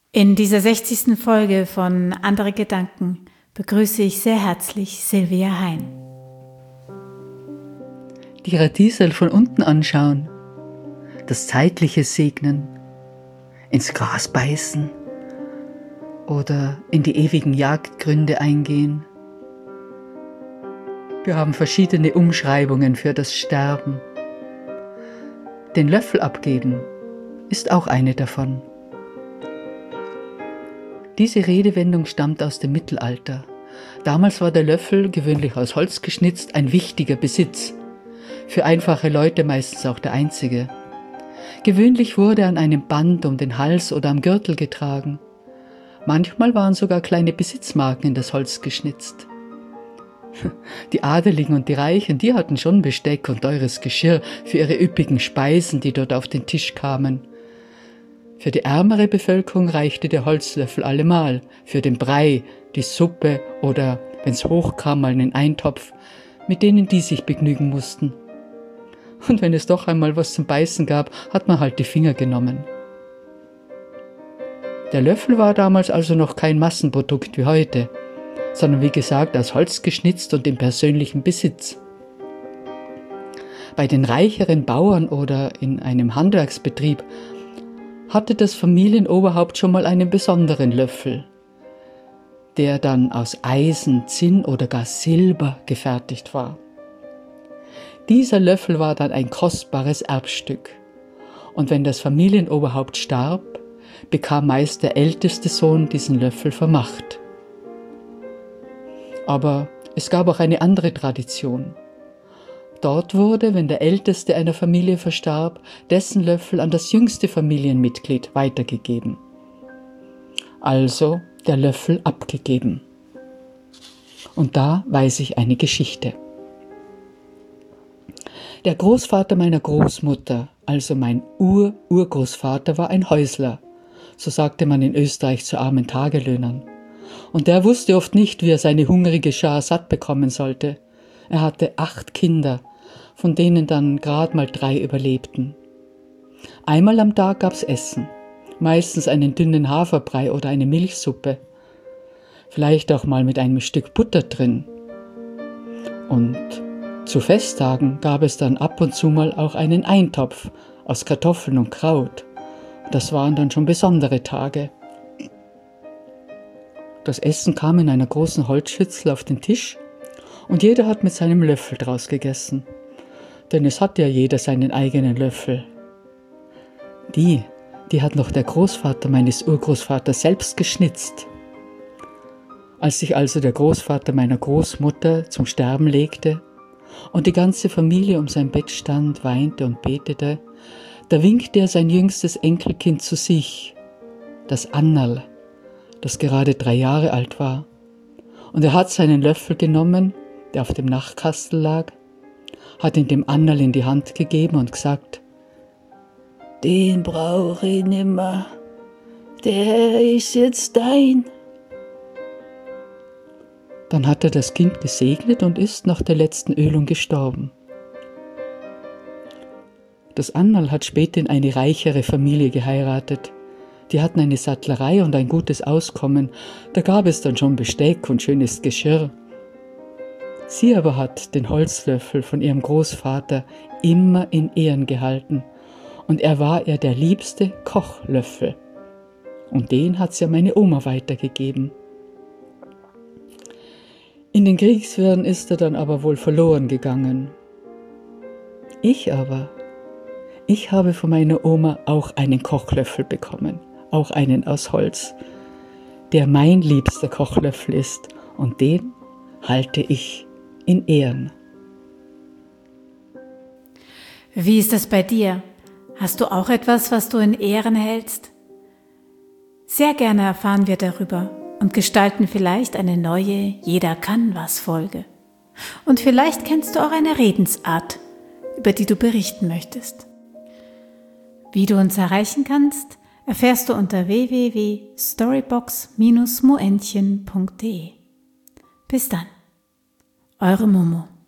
In dieser 60. Folge von Andere Gedanken begrüße ich sehr herzlich Silvia Hein. Die Radiesel von unten anschauen, das Zeitliche segnen, ins Gras beißen oder in die ewigen Jagdgründe eingehen. Wir haben verschiedene Umschreibungen für das Sterben. Den Löffel abgeben ist auch eine davon. Diese Redewendung stammt aus dem Mittelalter. Damals war der Löffel, gewöhnlich aus Holz geschnitzt, ein wichtiger Besitz. Für einfache Leute meistens auch der einzige. Gewöhnlich wurde er an einem Band um den Hals oder am Gürtel getragen. Manchmal waren sogar kleine Besitzmarken in das Holz geschnitzt. Die Adeligen und die Reichen, die hatten schon Besteck und teures Geschirr für ihre üppigen Speisen, die dort auf den Tisch kamen. Für die ärmere Bevölkerung reichte der Holzlöffel allemal, für den Brei, die Suppe oder, wenn's hochkam, mal einen Eintopf, mit denen die sich begnügen mussten. Und wenn es doch einmal was zum Beißen gab, hat man halt die Finger genommen. Der Löffel war damals also noch kein Massenprodukt wie heute, sondern wie gesagt aus Holz geschnitzt und im persönlichen Besitz. Bei den reicheren Bauern oder in einem Handwerksbetrieb hatte das Familienoberhaupt schon mal einen besonderen Löffel, der dann aus Eisen, Zinn oder gar Silber gefertigt war. Dieser Löffel war dann ein kostbares Erbstück, und wenn das Familienoberhaupt starb, bekam meist der älteste Sohn diesen Löffel vermacht. Aber es gab auch eine andere Tradition. Dort wurde, wenn der Älteste einer Familie verstarb, dessen Löffel an das jüngste Familienmitglied weitergegeben. Also der Löffel abgegeben. Und da weiß ich eine Geschichte. Der Großvater meiner Großmutter, also mein Urgroßvater, war ein Häusler. So sagte man in Österreich zu armen Tagelöhnern. Und der wusste oft nicht, wie er seine hungrige Schar satt bekommen sollte. Er hatte 8 Kinder, von denen dann gerade mal 3 überlebten. Einmal am Tag gab's Essen, meistens einen dünnen Haferbrei oder eine Milchsuppe. Vielleicht auch mal mit einem Stück Butter drin. Und zu Festtagen gab es dann ab und zu mal auch einen Eintopf aus Kartoffeln und Kraut. Das waren dann schon besondere Tage. Das Essen kam in einer großen Holzschüssel auf den Tisch und jeder hat mit seinem Löffel draus gegessen. Denn es hat ja jeder seinen eigenen Löffel. Die hat noch der Großvater meines Urgroßvaters selbst geschnitzt. Als sich also der Großvater meiner Großmutter zum Sterben legte und die ganze Familie um sein Bett stand, weinte und betete, da winkte er sein jüngstes Enkelkind zu sich, das Annerl, das gerade 3 Jahre alt war. Und er hat seinen Löffel genommen, der auf dem Nachtkastel lag, hat ihn dem Annerl in die Hand gegeben und gesagt, den brauche ich nimmer, der ist jetzt dein. Dann hat er das Kind gesegnet und ist nach der letzten Ölung gestorben. Das Annerl hat später in eine reichere Familie geheiratet. Die hatten eine Sattlerei und ein gutes Auskommen, da gab es dann schon Besteck und schönes Geschirr. Sie aber hat den Holzlöffel von ihrem Großvater immer in Ehren gehalten und er war ihr der liebste Kochlöffel. Und den hat sie an meine Oma weitergegeben. In den Kriegswirren ist er dann aber wohl verloren gegangen. Ich habe von meiner Oma auch einen Kochlöffel bekommen, auch einen aus Holz, der mein liebster Kochlöffel ist und den halte ich in Ehren. Wie ist das bei dir? Hast du auch etwas, was du in Ehren hältst? Sehr gerne erfahren wir darüber und gestalten vielleicht eine neue Jeder kann was Folge. Und vielleicht kennst du auch eine Redensart, über die du berichten möchtest. Wie du uns erreichen kannst, erfährst du unter www.storybox-moentchen.de. Bis dann, eure Momo.